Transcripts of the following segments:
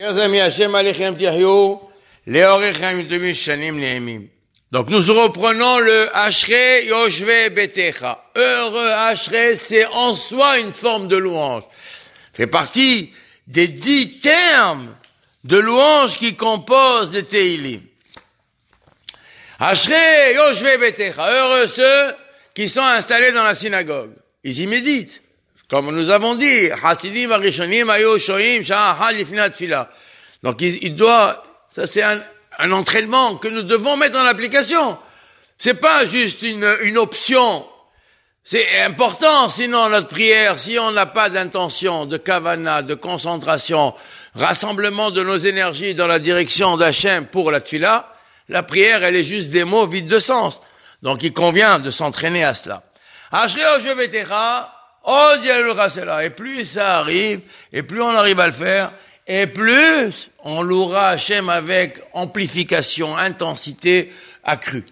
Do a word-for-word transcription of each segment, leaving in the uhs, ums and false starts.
Donc nous reprenons le Ashrei Yoshvei Betecha. Heureux Ashrei, c'est en soi une forme de louange. Fait partie des dix termes de louange qui composent le Teilim. Ashrei Yoshvei Betecha. Heureux ceux qui sont installés dans la synagogue. Ils y méditent. Comme nous avons dit, Hasidim Arishonim Ayo Shoim Sha'ahad Lifnei Tefila. Donc il, il doit, ça c'est un, un entraînement que nous devons mettre en application. C'est pas juste une, une option. C'est important, sinon notre prière, si on n'a pas d'intention, de kavana, de concentration, rassemblement de nos énergies dans la direction d'Hachem pour la tefila, la prière elle est juste des mots vides de sens. Donc il convient de s'entraîner à cela. Ashrei Yoshvei Betecha. Oh, et plus ça arrive, et plus on arrive à le faire, et plus on louera Hachem avec amplification, intensité accrue.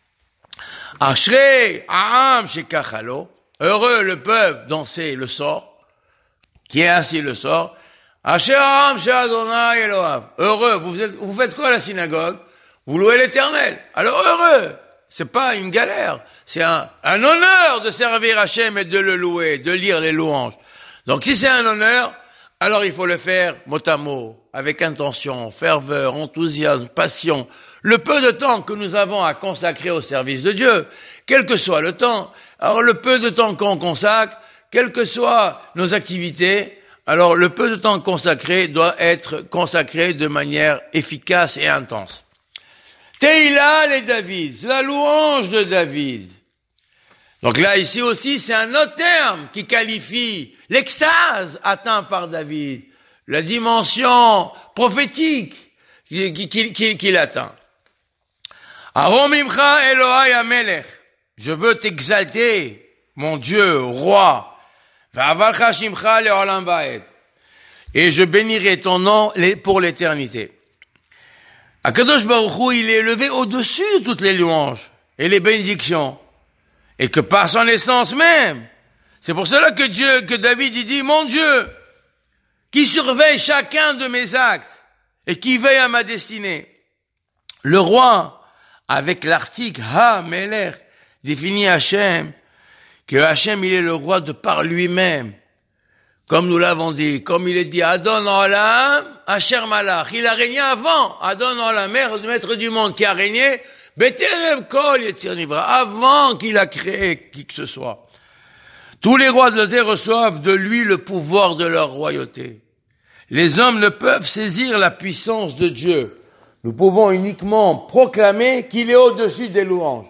Ashrei Ha'am shekachalo, heureux le peuple dont c'est le sort, qui est ainsi le sort. Ashrei Ha'am she'Adonai Elohav, heureux, vous, êtes, vous faites quoi à la synagogue? Vous louez l'Éternel. Alors heureux, c'est pas une galère, c'est un, un honneur de servir Hachem et de le louer, de lire les louanges. Donc si c'est un honneur, alors il faut le faire mot à mot, avec intention, ferveur, enthousiasme, passion. Le peu de temps que nous avons à consacrer au service de Dieu, quel que soit le temps, alors le peu de temps qu'on consacre, quelles que soient nos activités, alors le peu de temps consacré doit être consacré de manière efficace et intense. Teila les David, la louange de David. Donc là, ici aussi, c'est un autre terme qui qualifie l'extase atteinte par David, la dimension prophétique qu'il qui, qui, qui atteint. Aromimcha Elohai Amelech, je veux t'exalter, mon Dieu, roi. Va'avalcha shimcha le'olam va'ed, et je bénirai ton nom pour l'éternité. Akadosh Baruch Hu, il est élevé au-dessus de toutes les louanges et les bénédictions. Et que par son essence même. C'est pour cela que Dieu, que David, il dit, mon Dieu, qui surveille chacun de mes actes et qui veille à ma destinée. Le roi, avec l'article Ha Melech, définit Hachem, que Hachem, il est le roi de par lui-même. Comme nous l'avons dit, comme il est dit, Adon Olam, Asher Malach. Il a régné avant, Adon Olam, maître du monde, qui a régné, Beterem Kol Yetzir Nivra, avant qu'il a créé qui que ce soit. Tous les rois de la terre reçoivent de lui le pouvoir de leur royauté. Les hommes ne peuvent saisir la puissance de Dieu. Nous pouvons uniquement proclamer qu'il est au-dessus des louanges.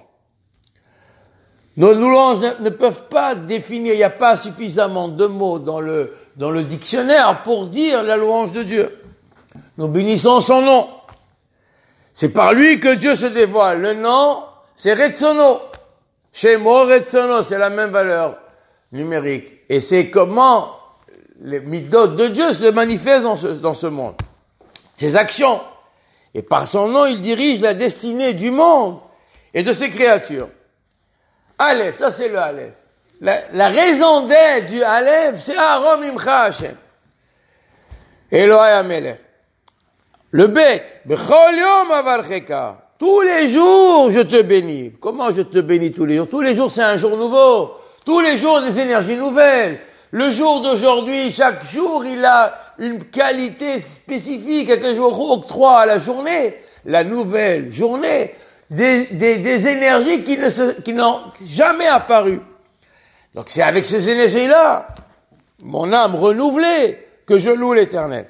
Nos louanges ne, ne peuvent pas définir, il n'y a pas suffisamment de mots dans le, dans le dictionnaire pour dire la louange de Dieu. Nous bénissons son nom. C'est par lui que Dieu se dévoile. Le nom, c'est Retsono. Shemo Retsono, c'est la même valeur numérique. Et c'est comment les midot de Dieu se manifestent dans ce, dans ce monde. Ses actions. Et par son nom, il dirige la destinée du monde et de ses créatures. Aleph, ça c'est le Aleph. La, la raison d'être du Aleph, c'est Arom Imcha Hashem. Elohai Amelech. Le Bet, Bechol Yom Avarcheka. Tous les jours, je te bénis. Comment je te bénis tous les jours? Tous les jours, c'est un jour nouveau. Tous les jours, des énergies nouvelles. Le jour d'aujourd'hui, chaque jour, il a une qualité spécifique. Que je octroie à la journée, la nouvelle journée. Des, des, des énergies qui ne se, qui n'ont jamais apparu. Donc c'est avec ces énergies-là, mon âme renouvelée, que je loue l'Éternel.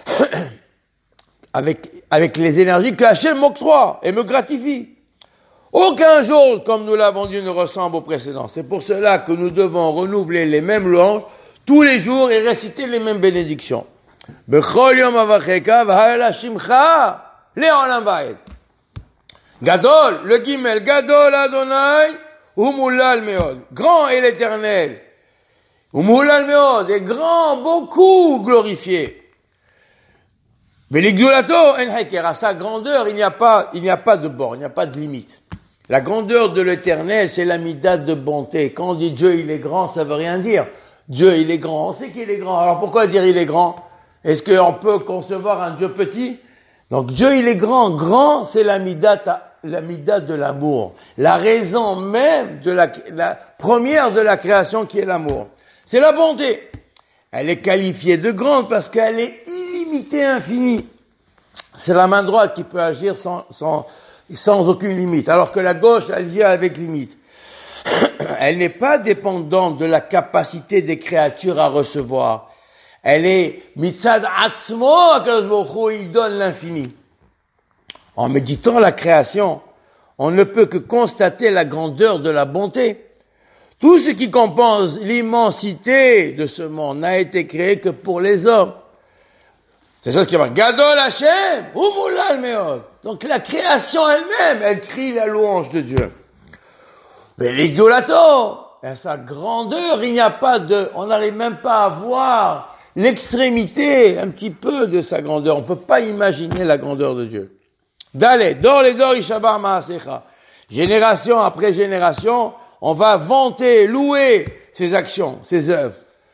avec, avec les énergies que Hachem m'octroie et me gratifie. Aucun jour, comme nous l'avons dit, ne ressemble au précédent. C'est pour cela que nous devons renouveler les mêmes louanges tous les jours et réciter les mêmes bénédictions. Bechol yom avacheka v'ha'ela shimcha le'olam va'ed. Gadol, le Gimel, Gadol Adonai, Umulal Meod. Grand est l'Éternel. Umulal Meod, et grand, beaucoup glorifié. Veligdulato en heker, à sa grandeur, il n'y a pas, il n'y a pas de borne, il n'y a pas de limite. La grandeur de l'Éternel, c'est la midat de bonté. Quand on dit Dieu, il est grand, ça veut rien dire. Dieu, il est grand, on sait qu'il est grand. Alors pourquoi dire il est grand? Est-ce qu'on peut concevoir un Dieu petit? Donc Dieu, il est grand. Grand, c'est la midata, la midate de l'amour. La raison même de la, la première de la création qui est l'amour. C'est la bonté. Elle est qualifiée de grande parce qu'elle est illimitée, infinie. C'est la main droite qui peut agir sans, sans, sans aucune limite, alors que la gauche, elle vient avec limite. Elle n'est pas dépendante de la capacité des créatures à recevoir. Elle est mitzad atzmo, HaKadosh Baruch Hu, il donne l'infini. En méditant la création, on ne peut que constater la grandeur de la bonté. Tout ce qui compense l'immensité de ce monde n'a été créé que pour les hommes. C'est ça qui va. Gadol Hashem, Umulal Meod. Donc la création elle-même, elle crie la louange de Dieu. Mais l'idolâtre, à sa grandeur, il n'y a pas de, on n'arrive même pas à voir l'extrémité un petit peu de sa grandeur. On ne peut pas imaginer la grandeur de Dieu. D'aller, dor les dor ishabar ma'asecha. Génération après génération, on va vanter, louer ses actions, ses œuvres.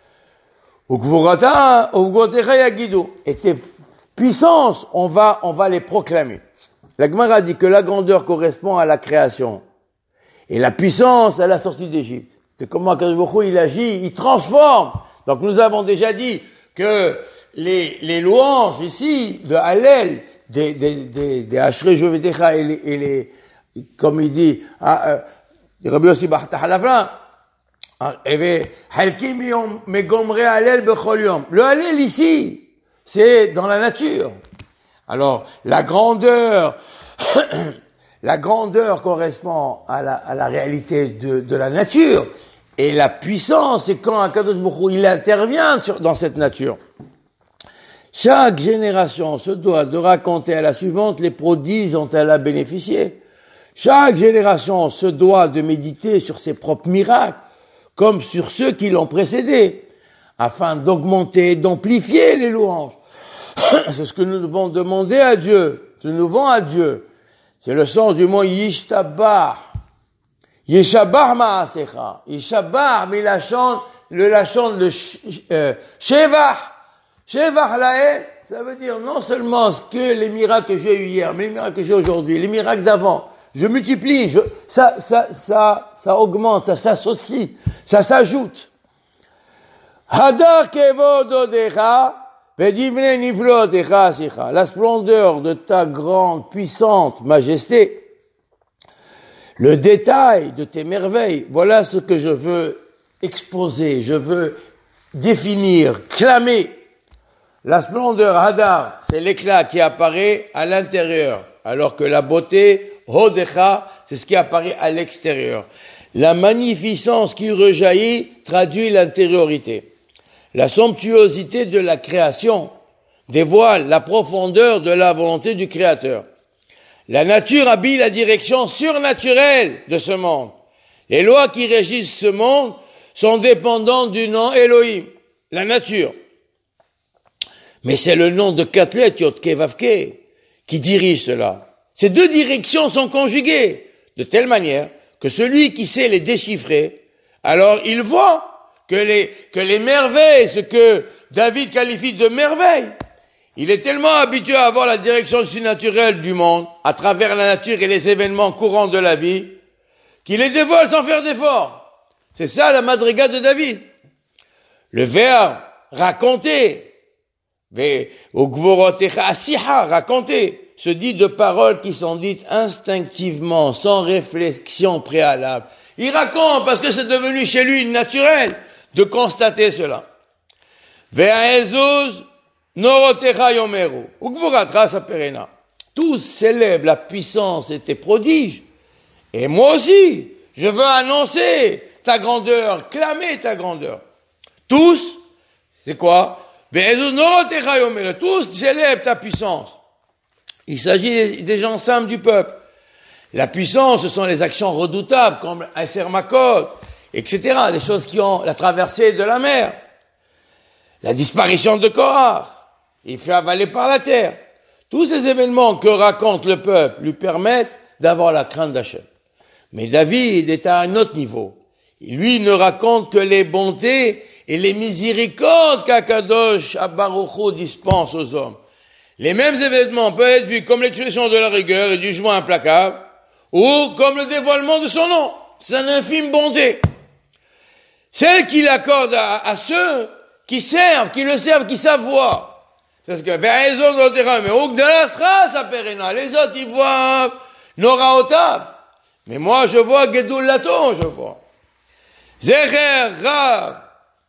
Et tes puissances, on va, on va les proclamer. La Gemara dit que la grandeur correspond à la création. Et la puissance à la sortie d'Égypte. C'est comment HaKadosh Baruch Hu, il agit, il transforme. Donc nous avons déjà dit que les, les louanges ici, de Hallel, des, des, des, des Ashrei Jovetecha et les, et les, comme il dit, ah, Rabbi Yossi Bar Tahalavra, le Hallel ici, c'est dans la nature. Alors, la grandeur, la grandeur correspond à la, à la réalité de, de la nature. Et la puissance, c'est quand HaKadosh Baruch Hu, il intervient sur, dans cette nature. Chaque génération se doit de raconter à la suivante les prodiges dont elle a bénéficié. Chaque génération se doit de méditer sur ses propres miracles, comme sur ceux qui l'ont précédé, afin d'augmenter, d'amplifier les louanges. C'est ce que nous devons demander à Dieu. Nous devons à Dieu. C'est le sens du mot Yishtabah. Yishabah ma'asecha. Yishabah, mais la chante, le la chante, le euh, Shevah. Shevah lael, ça veut dire non seulement ce que les miracles que j'ai eu hier, mais les miracles que j'ai aujourd'hui, les miracles d'avant. Je multiplie, je, ça, ça, ça, ça augmente, ça s'associe, ça s'ajoute. Hadar kevododecha, vedivne niflotecha sicha. La splendeur de ta grande, puissante majesté, le détail de tes merveilles, voilà ce que je veux exposer, je veux définir, clamer. La splendeur Hadar, c'est l'éclat qui apparaît à l'intérieur, alors que la beauté Hodecha, c'est ce qui apparaît à l'extérieur. La magnificence qui rejaillit traduit l'intériorité. La somptuosité de la création dévoile la profondeur de la volonté du Créateur. La nature habille la direction surnaturelle de ce monde. Les lois qui régissent ce monde sont dépendantes du nom Elohim, la nature. Mais c'est le nom de Katlet Yotke Vavke qui dirige cela. Ces deux directions sont conjuguées de telle manière que celui qui sait les déchiffrer, alors il voit que les, que les merveilles, ce que David qualifie de merveilles, il est tellement habitué à avoir la direction surnaturelle du monde, à travers la nature et les événements courants de la vie, qu'il les dévole sans faire d'effort. C'est ça la madriga de David. Le verbe raconter, mais au gvorotecha asiha, raconter, se dit de paroles qui sont dites instinctivement, sans réflexion préalable. Il raconte parce que c'est devenu chez lui naturel de constater cela. Ve'aezuz norotecha yomeru ukvoratra saperena. Tous célèbrent la puissance et tes prodiges. Et moi aussi, je veux annoncer ta grandeur, clamer ta grandeur. Tous, c'est quoi? Ve'aezuz norotecha yomeru. Tous célèbrent ta puissance. Il s'agit des gens simples du peuple. La puissance, ce sont les actions redoutables, comme Aser Makot, et cetera, des choses qui ont la traversée de la mer. La disparition de Korah, il fait avaler par la terre. Tous ces événements que raconte le peuple lui permettent d'avoir la crainte d'Hachem. Mais David est à un autre niveau. Lui ne raconte que les bontés et les miséricordes qu'Akadosh Baruch Hu dispense aux hommes. Les mêmes événements peuvent être vus comme l'expression de la rigueur et du jugement implacable, ou comme le dévoilement de son nom. C'est une infime bonté. Celle qu'il accorde à, à ceux qui servent, qui le servent, qui savent voir. C'est ce que vers les autres, mais au de la trace à Perena. Les autres, ils voient Nora Otav. Mais moi, je vois Gedul Laton, je vois. Zecher Rav.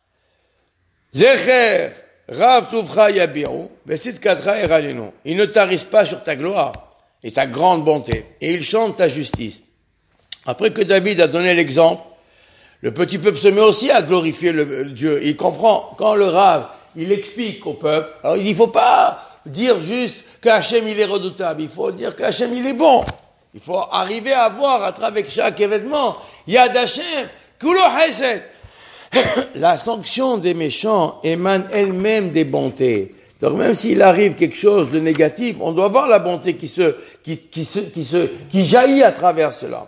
Zecher Rav Tuvcha Yabiru. Vesit Katra Eralinu. Il ne tarisse pas sur ta gloire et ta grande bonté. Et il chante ta justice. Après que David a donné l'exemple, le petit peuple se met aussi à glorifier le, le Dieu. Il comprend. Quand le Rav, il explique au peuple, alors il ne faut pas dire juste qu'Hachem il est redoutable. Il faut dire qu'Hachem il est bon. Il faut arriver à voir à travers chaque événement, Yad Hashem, Kulo Hesed. La sanction des méchants émane elle-même des bontés. Donc même s'il arrive quelque chose de négatif, on doit voir la bonté qui se, qui, qui se, qui se, qui jaillit à travers cela.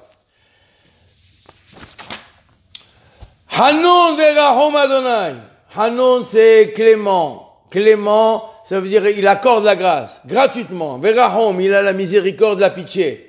Hanon verahom Adonai. Hanon c'est clément. Clément, ça veut dire il accorde la grâce, gratuitement. Verahom, il a la miséricorde, la pitié.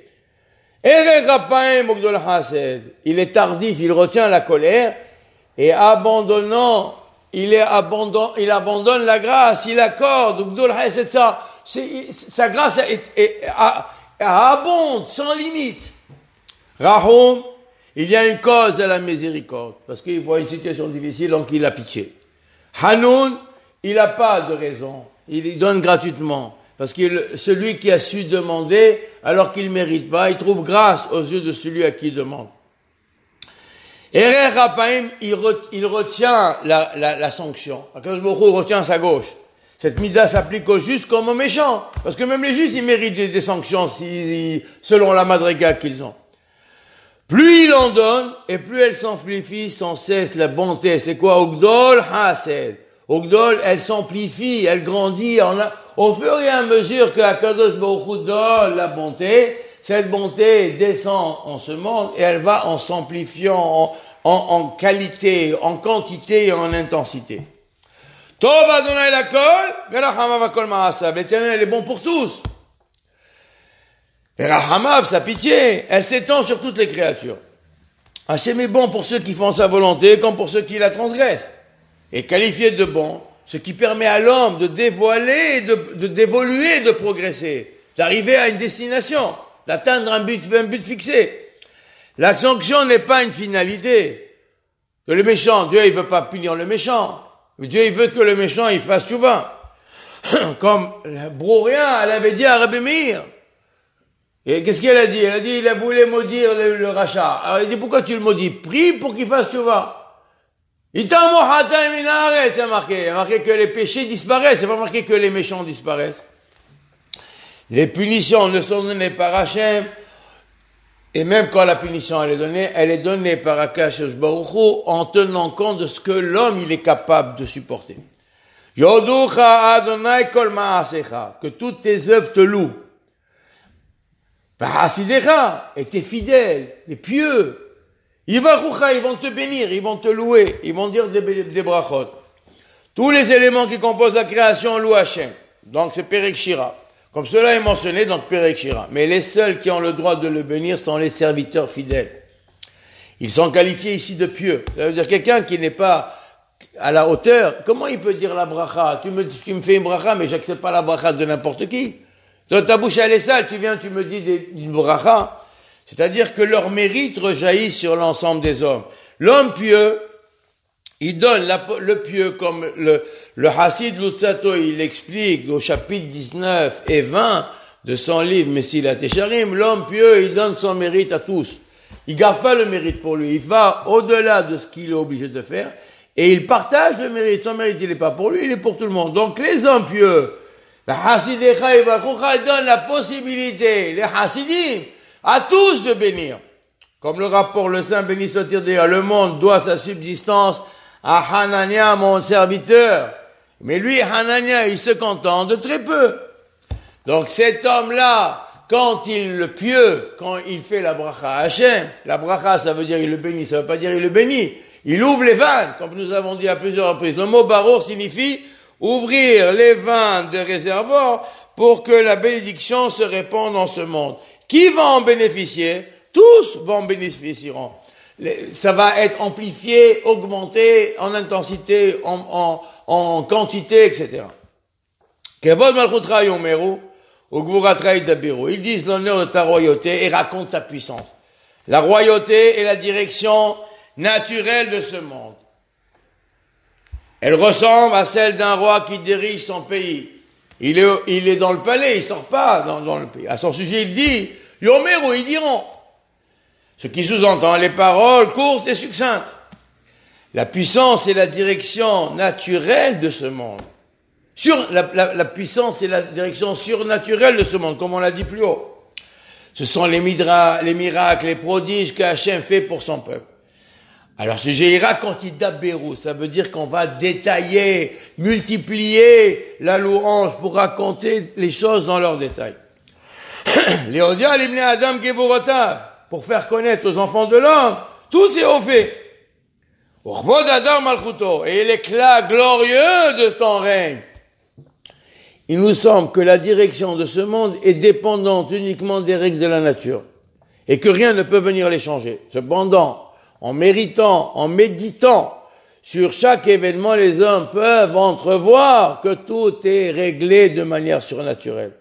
Il est tardif, il retient la colère, et abandonnant, il est abandon, il abandonne la grâce, il accorde, sa grâce est, est, est, abonde, sans limite. Rahom, il y a une cause à la miséricorde, parce qu'il voit une situation difficile, donc il a pitié. Hanoun, il n'a pas de raison, il donne gratuitement. Parce que celui qui a su demander, alors qu'il ne mérite pas, il trouve grâce aux yeux de celui à qui il demande. Erer Rapaim, il, re, il retient la, la, la sanction. Akadosh Baruch Hu retient sa gauche. Cette mida s'applique aux justes comme aux méchants. Parce que même les justes, ils méritent des, des sanctions si, selon la madriga qu'ils ont. Plus il en donne, et plus elle s'amplifie sans cesse la bonté. C'est quoi? Ogdol Hased. Ogdol, elle s'amplifie, elle grandit en la, au fur et à mesure que Akadosh Baruch Hu donne la bonté, cette bonté descend en ce monde et elle va en s'amplifiant en, en, en qualité, en quantité et en intensité. Tov Adonai lakol, verachamav akol ma'asav. L'Éternel est bon pour tous. Verachamav, sa pitié, elle s'étend sur toutes les créatures. Hachem est bon pour ceux qui font sa volonté comme pour ceux qui la transgressent. Et qualifié de bon, ce qui permet à l'homme de dévoiler, de, de, d'évoluer, de progresser, d'arriver à une destination, d'atteindre un but, un but fixé. La sanction n'est pas une finalité. Que le méchant, Dieu, il veut pas punir le méchant. Dieu, il veut que le méchant, il fasse tchouva. Comme Brouria, elle avait dit à Rabbi Meir. Et qu'est-ce qu'elle a dit? Elle a dit, il a voulu maudire le, le rachat. Alors il dit, pourquoi tu le maudis? Prie pour qu'il fasse tchouva. C'est marqué. Il y a marqué que les péchés disparaissent. C'est pas marqué que les méchants disparaissent. Les punitions ne sont données par Hachem. Et même quand la punition elle est donnée, elle est donnée par Akadosh Baruch Hu en tenant compte de ce que l'homme il est capable de supporter. Yoducha Adonai kol ma'asecha, que toutes tes œuvres te louent. Hasidecha, et tes fidèles, les pieux. Ils vont te bénir, ils vont te louer, ils vont dire des, des brachot. Tous les éléments qui composent la création louent Hachem. Donc c'est Perek Shira. Comme cela est mentionné dans Perek Shira. Mais les seuls qui ont le droit de le bénir sont les serviteurs fidèles. Ils sont qualifiés ici de pieux. Ça veut dire quelqu'un qui n'est pas à la hauteur. Comment il peut dire la bracha? Tu me, tu me fais une bracha, mais j'accepte pas la bracha de n'importe qui. Toi, ta bouche elle est sale, tu viens, tu me dis des, une bracha. C'est-à-dire que leur mérite rejaillit sur l'ensemble des hommes. L'homme pieux, il donne la, le pieux comme le, le Hassid Lutzato, il explique au chapitre dix-neuf et vingt de son livre Mesilat Yesharim, l'homme pieux, il donne son mérite à tous. Il garde pas le mérite pour lui, il va au-delà de ce qu'il est obligé de faire et il partage le mérite. Son mérite, il n'est pas pour lui, il est pour tout le monde. Donc les hommes pieux, le Hassidecha et Barucha, ils donnent la possibilité, les Hassidim, à tous de bénir. Comme le rapport, le Saint béni soit-il d'ailleurs, le monde doit sa subsistance à Hanania, mon serviteur. Mais lui, Hanania, il se contente de très peu. Donc cet homme-là, quand il le pieux, quand il fait la bracha à Hachem, la bracha ça veut dire il le bénit, ça veut pas dire il le bénit. Il ouvre les vannes, comme nous avons dit à plusieurs reprises. Le mot barour signifie ouvrir les vannes de réservoir pour que la bénédiction se répande dans ce monde. Qui va en bénéficier? Tous vont en bénéficieront. Ça va être amplifié, augmenté en intensité, en, en, en quantité, et cetera. Kevod Malchut Yomeru, ou Gvurat Dabiru. Ils disent l'honneur de ta royauté et racontent ta puissance. La royauté est la direction naturelle de ce monde. Elle ressemble à celle d'un roi qui dirige son pays. Il est, il est dans le palais, il sort pas dans, dans le pays. À son sujet, il dit, Yomeru, ils diront. Ce qui sous-entend les paroles courtes et succinctes. La puissance est la direction naturelle de ce monde. Sur, la, la, la puissance est la direction surnaturelle de ce monde, comme on l'a dit plus haut. Ce sont les, midra, les miracles, les prodiges que Hachem fait pour son peuple. Alors ce Jéhira, quand il dabérou, ça veut dire qu'on va détailler, multiplier la louange pour raconter les choses dans leurs détails. Léodia l'ibné Adam Gevurotav, pour faire connaître aux enfants de l'homme tous ses hauts faits. Urvod Adam Malchuto, et l'éclat glorieux de ton règne. Il nous semble que la direction de ce monde est dépendante uniquement des règles de la nature, et que rien ne peut venir les changer. Cependant, en méritant, en méditant sur chaque événement, les hommes peuvent entrevoir que tout est réglé de manière surnaturelle.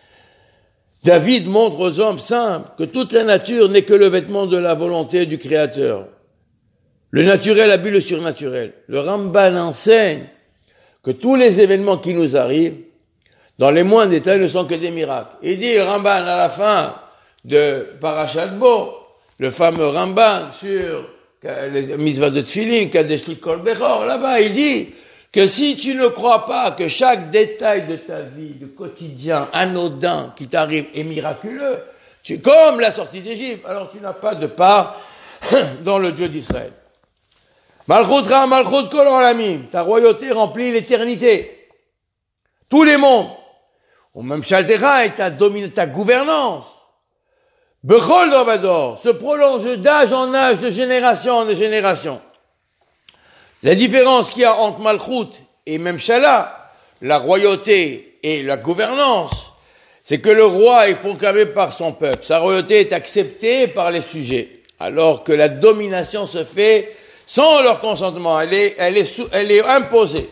David montre aux hommes simples que toute la nature n'est que le vêtement de la volonté du Créateur. Le naturel habille le surnaturel. Le Ramban enseigne que tous les événements qui nous arrivent, dans les moindres détails, ne sont que des miracles. Il dit, le Ramban, à la fin de Parashat Bo, le fameux Ramban sur les mitzvahs de Tfilin, Kadesh Kol Bechor, là-bas, il dit que si tu ne crois pas que chaque détail de ta vie, de quotidien, anodin, qui t'arrive est miraculeux, tu, comme la sortie d'Égypte, alors tu n'as pas de part dans le Dieu d'Israël. Malchut Ra, Malchut Kol Olamim, ta royauté remplit l'éternité. Tous les mondes. Ou même Shaltecha et ta domine, ta gouvernance. Bechol Dovador se prolonge d'âge en âge, de génération en génération. La différence qu'il y a entre Malchut et Memshala, la royauté et la gouvernance, c'est que le roi est proclamé par son peuple. Sa royauté est acceptée par les sujets, alors que la domination se fait sans leur consentement. Elle est, elle est, sous, elle est imposée.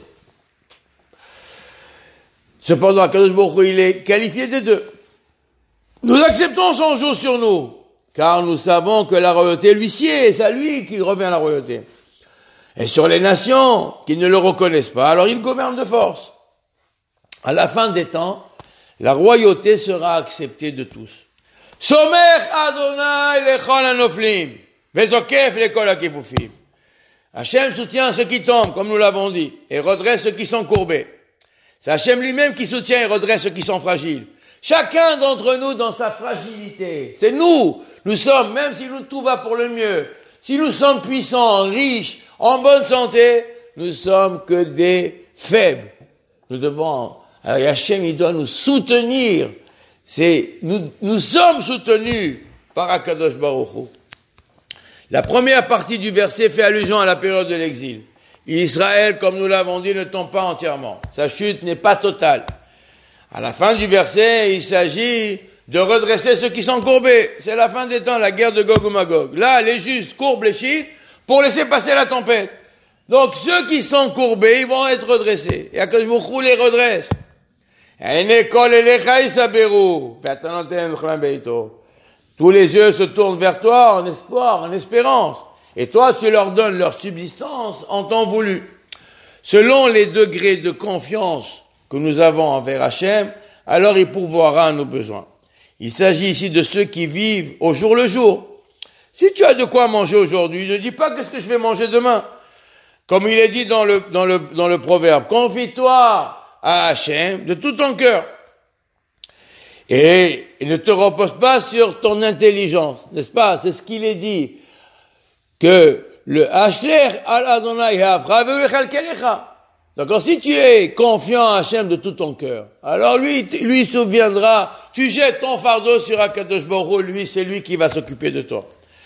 Cependant, Akadosh Baruch Hu, il est qualifié des deux. Nous acceptons son joug sur nous, car nous savons que la royauté lui sied, c'est à lui qui revient la royauté. Et sur les nations qui ne le reconnaissent pas, alors il gouverne de force. À la fin des temps, la royauté sera acceptée de tous. Somech Adonai lechol hanoflim, vezokef lekol hakifufim. Hachem soutient ceux qui tombent, comme nous l'avons dit, et redresse ceux qui sont courbés. C'est Hachem lui-même qui soutient et redresse ceux qui sont fragiles. Chacun d'entre nous dans sa fragilité. C'est nous. Nous sommes, même si nous, tout va pour le mieux, si nous sommes puissants, riches, en bonne santé, nous sommes que des faibles. Nous devons, alors Hachem, il doit nous soutenir. C'est, nous, nous sommes soutenus par Akadosh Baruch Hu. La première partie du verset fait allusion à la période de l'exil. Israël, comme nous l'avons dit, ne tombe pas entièrement. Sa chute n'est pas totale. À la fin du verset, il s'agit de redresser ceux qui sont courbés. C'est la fin des temps, la guerre de Gog ou Magog. Là, les justes courbent les chiites pour laisser passer la tempête. Donc, ceux qui sont courbés, ils vont être redressés. Et Akadosh Baruch Hu les redresse. Tous les yeux se tournent vers toi en espoir, en espérance. Et toi, tu leur donnes leur subsistance en temps voulu. Selon les degrés de confiance que nous avons envers Hachem, alors il pourvoira à nos besoins. Il s'agit ici de ceux qui vivent au jour le jour. Si tu as de quoi manger aujourd'hui, ne dis pas qu'est-ce que je vais manger demain. Comme il est dit dans le, dans le, dans le proverbe, confie-toi à Hachem de tout ton cœur. Et, et ne te repose pas sur ton intelligence, n'est-ce pas? C'est ce qu'il est dit. Que le Hashler al Adonai ha'afra ve'echalkelecha. Donc, si tu es confiant à Hachem de tout ton cœur, alors lui, lui il se souviendra, tu jettes ton fardeau sur Akadosh Baruch Hu, lui, c'est lui qui va s'occuper de toi.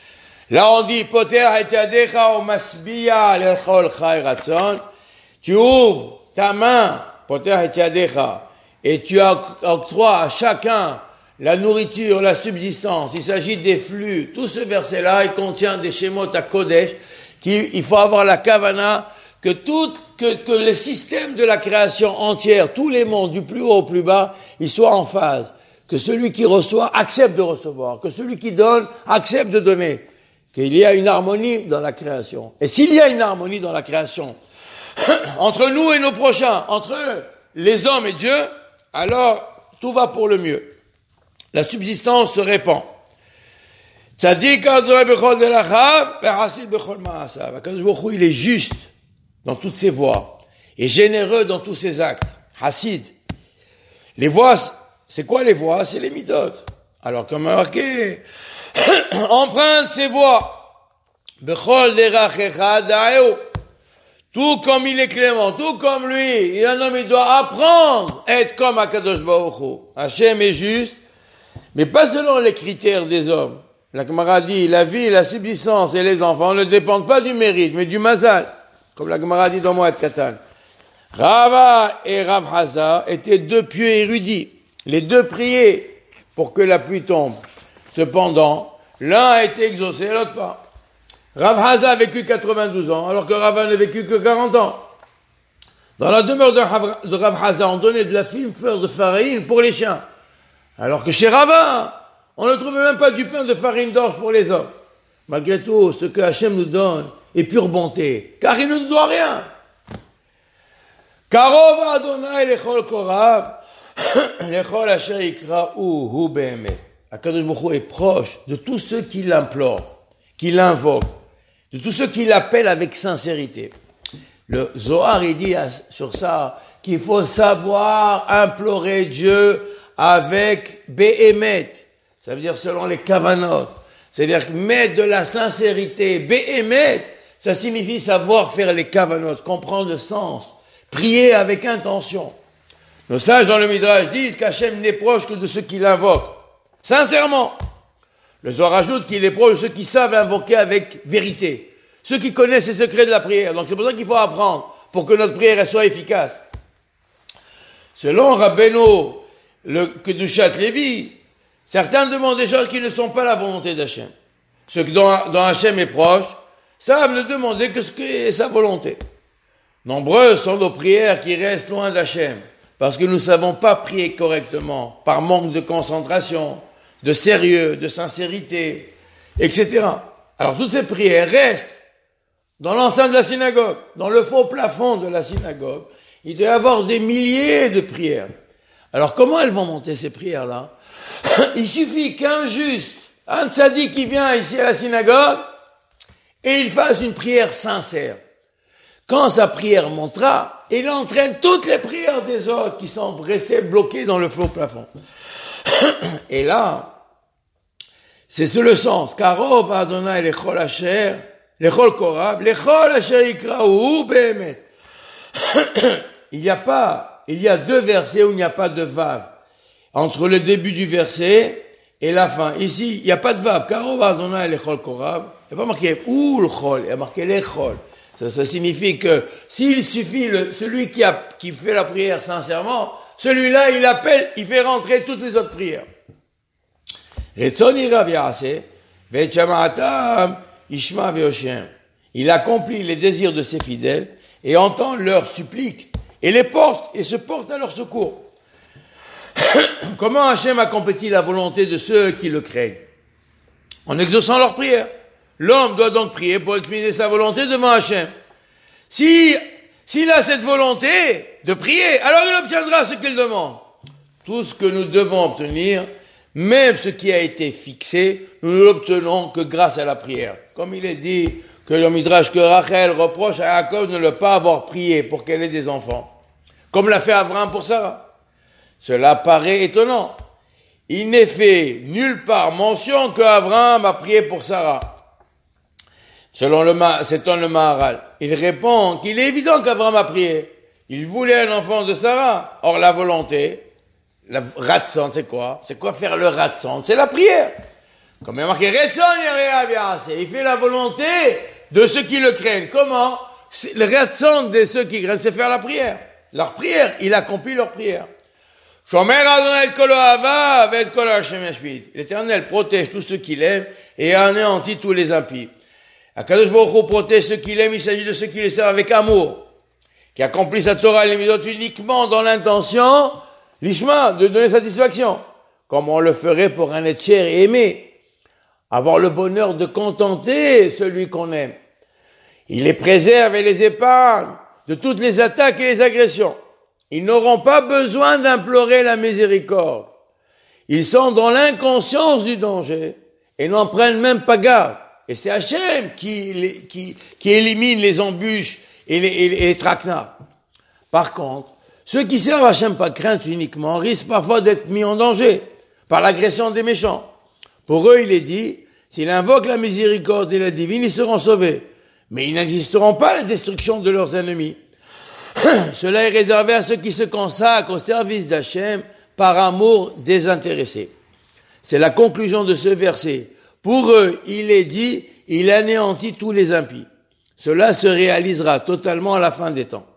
Là, on dit, Poter et yadecha o masbiya lechol chai ratzon. Tu ouvres ta main, Poter et yadecha, et tu octroies à chacun la nourriture, la subsistance. Il s'agit des flux. Tout ce verset-là, il contient des Shemot à Kodesh, qui, il faut avoir la kavana, que tout, que, que le système de la création entière, tous les mondes, du plus haut au plus bas, ils soient en phase. Que celui qui reçoit accepte de recevoir. Que celui qui donne accepte de donner. Qu'il y a une harmonie dans la création. Et s'il y a une harmonie dans la création, entre nous et nos prochains, entre les hommes et Dieu, alors tout va pour le mieux. La subsistance se répand. Tzadik Adonai bechol derachav, ve'hasid bechol ma'asav. Akadosh Baruch Hu, il est juste dans toutes ses voies et généreux dans tous ses actes. Hasid. Les voies, c'est quoi les voies? C'est les midot. Alors comme marqué, emprunte ses voies. Bechol derachecha da'eu. Tout comme il est clément, tout comme lui, un homme, il doit apprendre à être comme Akadosh Baruch Hu. Hachem est juste, mais pas selon les critères des hommes. La Gemara dit, la vie, la subsistance et les enfants ne dépendent pas du mérite, mais du mazal. Comme la Gemara dit dans Moed Katan. Rava et Rav Haza étaient deux pieux érudits. Les deux priaient pour que la pluie tombe. Cependant, l'un a été exaucé, l'autre pas. Rav Haza a vécu quatre-vingt-douze ans, alors que Rava n'a vécu que quarante ans. Dans la demeure de Rav, de Rav Haza, on donnait de la fine fleur de farine pour les chiens. Alors que chez Rava, on ne trouvait même pas du pain de farine d'orge pour les hommes. Malgré tout, ce que Hachem nous donne est pure bonté, car il ne nous doit rien. Karov Adonai lechol korav, lechol asher yikra'u hu be'emet. Akadosh Baruch Hu est proche de tous ceux qui l'implorent, qui l'invoquent, de tous ceux qui l'appellent avec sincérité. Le Zohar, il dit sur ça qu'il faut savoir implorer Dieu avec Be'emet. Ça veut dire selon les kavanot. C'est-à-dire mettre de la sincérité. Be'emet, ça signifie savoir faire les kavanot, comprendre le sens, prier avec intention. Nos sages dans le Midrash disent qu'Hachem n'est proche que de ceux qui l'invoquent. Sincèrement. Le Zohar ajoute qu'il est proche de ceux qui savent invoquer avec vérité. Ceux qui connaissent les secrets de la prière. Donc c'est pour ça qu'il faut apprendre, pour que notre prière soit efficace. Selon Rabbeinu, le Kedushat Lévi, certains demandent des choses qui ne sont pas la volonté d'Hachem. Ceux dont, dont Hachem est proche savent ne demander que ce qui est sa volonté. Nombreuses sont nos prières qui restent loin d'Hachem, parce que nous ne savons pas prier correctement, par manque de concentration, de sérieux, de sincérité, et cetera. Alors toutes ces prières restent dans l'enceinte de la synagogue, dans le faux plafond de la synagogue. Il doit y avoir des milliers de prières. Alors comment elles vont monter ces prières-là? Il suffit qu'un juste, un tzaddik qui vient ici à la synagogue, et il fasse une prière sincère. Quand sa prière montera, il entraîne toutes les prières des autres qui sont restées bloquées dans le faux plafond. Et là, c'est ce le sens. Karov Adonai lechol asher, lechol korab, lechol asher yikra'u be'emet. Il n'y a pas, il y a deux versets où il n'y a pas de vav. Entre le début du verset et la fin. Ici, il n'y a pas de vav. Karov Adonai lechol korab. Il n'y a pas marqué ou l'chol, il y a marqué lechol. Ça, ça signifie que s'il suffit, le, celui qui a, qui fait la prière sincèrement, celui-là, il appelle, il fait rentrer toutes les autres prières. Il accomplit les désirs de ses fidèles et entend leurs suppliques et les porte et se porte à leur secours. Comment Hachem accomplit la volonté de ceux qui le craignent? En exaucant leurs prières. L'homme doit donc prier pour exprimer sa volonté devant Hachem. Si, s'il a cette volonté de prier, alors il obtiendra ce qu'il demande. Tout ce que nous devons obtenir, même ce qui a été fixé, nous ne l'obtenons que grâce à la prière. Comme il est dit que le Midrash, que Rachel reproche à Jacob de ne pas avoir prié pour qu'elle ait des enfants. Comme l'a fait Abraham pour Sarah. Cela paraît étonnant. Il n'est fait nulle part mention qu'Abraham a prié pour Sarah. Selon le, c'est le Maharal. Il répond qu'il est évident qu'Abraham a prié. Il voulait un enfant de Sarah. Or, la volonté, la ratzon, c'est quoi? C'est quoi faire le ratzon? C'est la prière. Comme il y a marqué, Retzon Yereya V'Ya'aseh. Il fait la volonté de ceux qui le craignent. Comment? Le Retzon de ceux qui craignent, c'est faire la prière. Leur prière, il accomplit leur prière. Shomer Adonai et kol ohava ve'et kol Hashem yashpid. L'Éternel protège tous ceux qu'il aime et anéantit tous les impies. Akadosh Baruch Hu protège ceux qu'il aime, il s'agit de ceux qui les servent avec amour, qui accomplissent la Torah et les Midot uniquement dans l'intention, l'ishma, de donner satisfaction, comme on le ferait pour un être cher et aimé, avoir le bonheur de contenter celui qu'on aime. Il les préserve et les épargne de toutes les attaques et les agressions. Ils n'auront pas besoin d'implorer la miséricorde. Ils sont dans l'inconscience du danger et n'en prennent même pas garde. Et c'est Hachem qui, qui, qui élimine les embûches et les, et les, et les traquenards. Par contre, ceux qui servent Hachem par crainte uniquement risquent parfois d'être mis en danger par l'agression des méchants. Pour eux, il est dit, s'ils invoquent la miséricorde et la divine, ils seront sauvés. Mais ils n'assisteront pas à la destruction de leurs ennemis. Cela est réservé à ceux qui se consacrent au service d'Hachem par amour désintéressé. C'est la conclusion de ce verset. Pour eux, il est dit, il anéantit tous les impies. Cela se réalisera totalement à la fin des temps.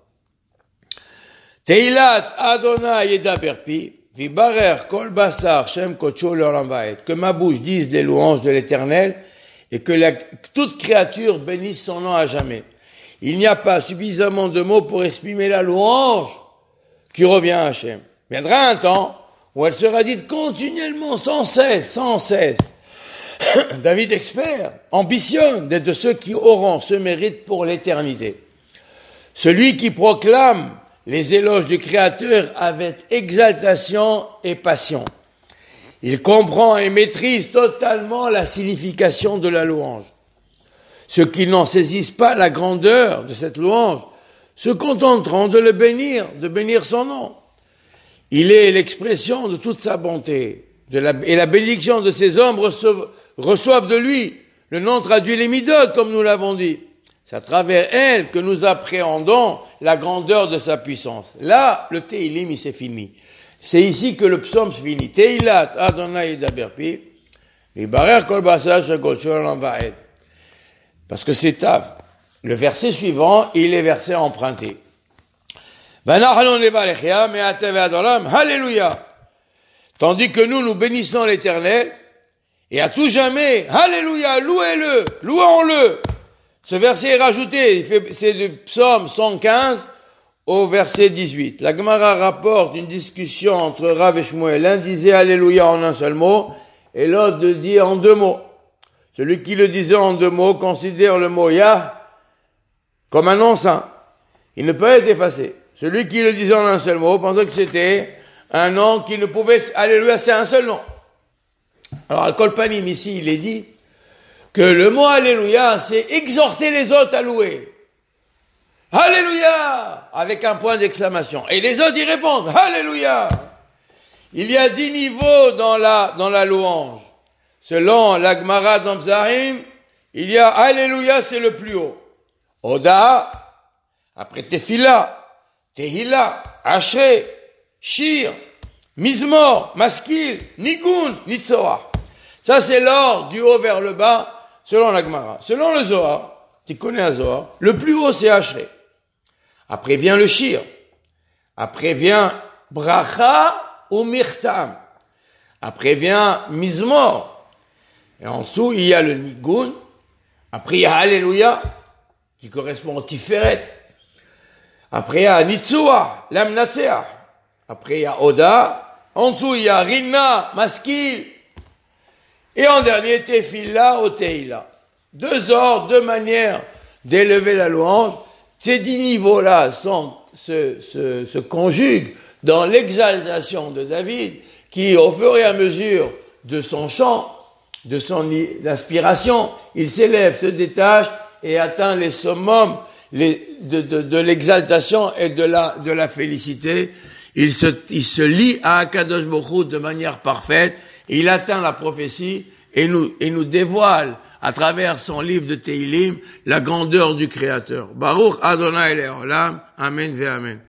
Teilat Adonai yedaberpi, vibarer kol basar shem kodsho le'olam va'ed. Que ma bouche dise les louanges de l'Éternel et que la, toute créature bénisse son nom à jamais. Il n'y a pas suffisamment de mots pour exprimer la louange qui revient à Hachem. Viendra un temps où elle sera dite continuellement, sans cesse, sans cesse. David expert ambitionne d'être de ceux qui auront ce mérite pour l'éternité. Celui qui proclame les éloges du Créateur avec exaltation et passion. Il comprend et maîtrise totalement la signification de la louange. Ceux qui n'en saisissent pas la grandeur de cette louange se contenteront de le bénir, de bénir son nom. Il est l'expression de toute sa bonté, de la, et la bénédiction de ses hommes reçoivent, reçoivent de lui. Le nom traduit les midotes, comme nous l'avons dit. C'est à travers elle que nous appréhendons la grandeur de sa puissance. Là, le Teilim, il s'est fini. C'est ici que le psaume se finit. Teilat Adonai yedaberpi, vibarer kol basar shem kodsho le'olam va'ed. Parce que c'est le verset suivant, il est verset emprunté. Alléluia. Tandis que nous, nous bénissons l'Éternel, et à tout jamais, Alléluia, louez-le, louons-le. Ce verset est rajouté, c'est du psaume cent quinze au verset dix-huit. La Gemara rapporte une discussion entre Rav et Shmuel. L'un disait Alléluia en un seul mot, et l'autre le dit en deux mots. Celui qui le disait en deux mots considère le mot Yah comme un nom saint. Il ne peut être effacé. Celui qui le disait en un seul mot pensait que c'était un nom qui ne pouvait... Alléluia, c'est un seul nom. Alors, Al-Kol Panim, ici, il est dit que le mot Alléluia, c'est exhorter les autres à louer. Alléluia! Avec un point d'exclamation. Et les autres y répondent. Alléluia! Il y a dix niveaux dans la, dans la louange. Selon la Gemara d'Amzarim, il y a Alléluia, c'est le plus haut. Oda, après Tefila, Tehila, Ashrei, Shir, Mizmor, Maskil, Nigun, Nitzoah. Ça, c'est l'ordre du haut vers le bas, selon la Gemara. Selon le Zohar, tu connais un Zohar, le plus haut, c'est Ashrei. Après vient le Shir. Après vient Bracha ou Mirtam. Après vient Mizmor. Et en dessous, il y a le Nigun. Après, il y a Alléluia, qui correspond au Tiferet. Après, il y a Nitzoah, l'Amnatseah. Après, il y a Oda. En dessous, il y a Rinna, Maskil. Et en dernier, Tefila ou Teila. Deux ordres, deux manières d'élever la louange. Ces dix niveaux-là sont, se, se, se conjuguent dans l'exaltation de David, qui, au fur et à mesure de son chant, de son inspiration, il s'élève, se détache et atteint les summums les, de, de, de l'exaltation et de la, de la félicité. Il se, il se lie à Akadosh Baruch Hu de manière parfaite. Il atteint la prophétie et nous, et nous dévoile à travers son livre de Teilim la grandeur du Créateur. Baruch Adonai Le'olam. Amen ve Amen.